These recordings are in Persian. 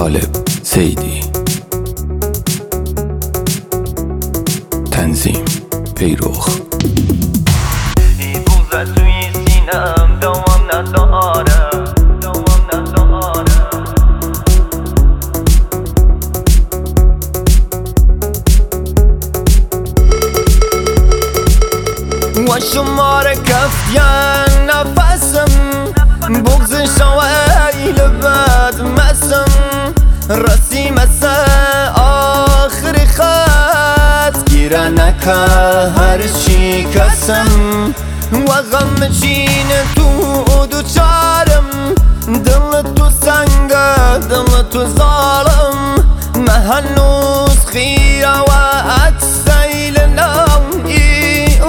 طالب سیدی. تنظیم پیروخ. این بوزه توی سینم دوام نداره، و شمار کفتین نفسم بغز شویل بد مسم رسی مسه آخر خط گیره نکه هر چی کسم و غم چین تو دو چارم دل تو سنگه دل تو ظالم مهنوز خیره و اکسیل نوعی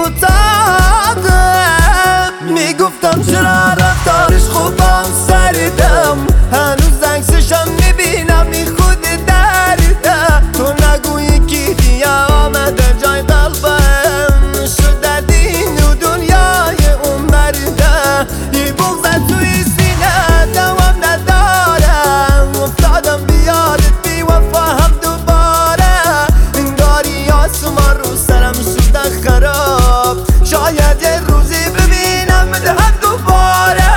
میگفتم چرا رفتارش خوبم سردم هنوز عکسشم میبینم بی خود درده تو نگویی کی دیگه آمده جای قلبم شده دین و دنیای اون مرده یه بغضه توی سینه دوام ندارم افتادم بیادت بی وفا هم دوباره انگاری آسمان رو سرم شده خراب شاید یه روزی ببینم بدهم دوباره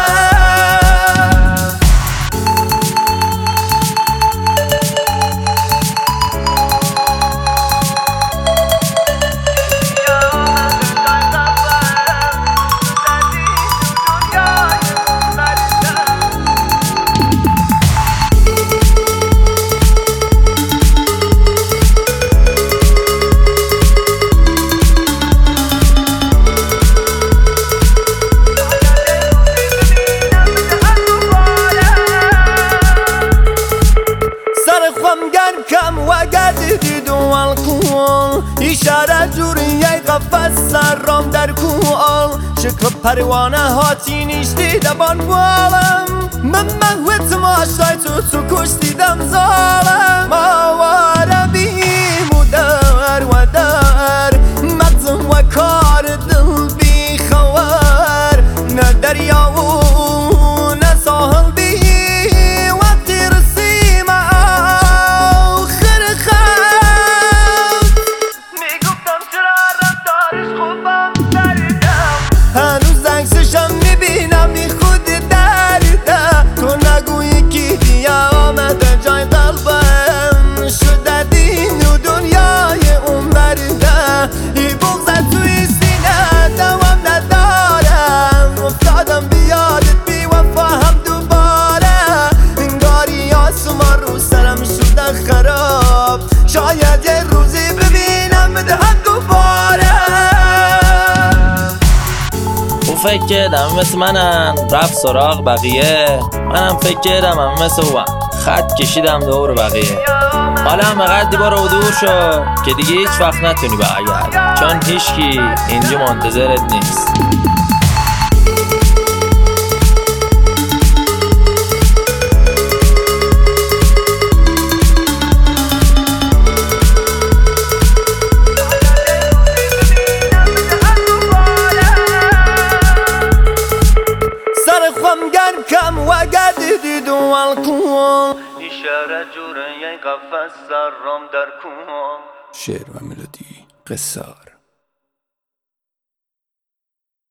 کم و گردیدی دو الکل اشاره جوری یه قفص سرام در کول شکل پروانه هاتی نیشتی دبان بالم من محوت ماشای تو کشتیدم ظالم آواره بیم و در و در مغزم و کار دل بی خوار نه دریا و نه ساحل بی هنوز عکسشم میبینم بی خود درده تو نگویی کی دیگه آمده جای قلبم شده دین و دنیای اون مرده یه بغضه توی سینه دوام ندارم افتادم بیادت بی وفا هم دوباره انگاری آسمان رو سرم شده خراب شاید یه روزی ببینم بدهم دوباره فکر کردم مثل منن رفت سراغ بقیه منم فکر کردم هم مثل اون خط کشیدم دور بقیه حالا هم قدی بارو دور شو که دیگه هیچ وقت نتونی برگردی چون هیچکی اینجا منتظرت نیست کم و گردیدی دو الکل اشاره جوره یه قفص سرام در کول شعر و ملودی قصار.